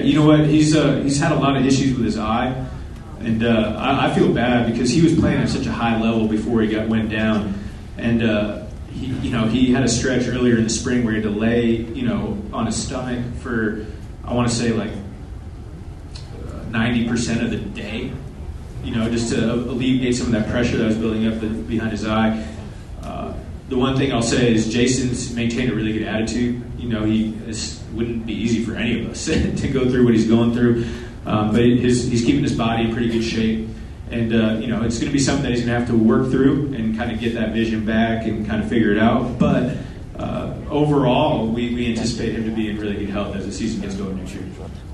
you know what? He's had a lot of issues with his eye, and I feel bad because he was playing at such a high level before he went down, and he had a stretch earlier in the spring where he had to lay on his stomach for, I want to say, like 90% of the day, just to alleviate some of that pressure that was building up behind his eye. The one thing I'll say is Jason's maintained a really good attitude. It wouldn't be easy for any of us to go through what he's going through, but he's keeping his body in pretty good shape. And, it's going to be something that he's going to have to work through and kind of get that vision back and kind of figure it out. But overall, we anticipate him to be in really good health as the season gets going next year.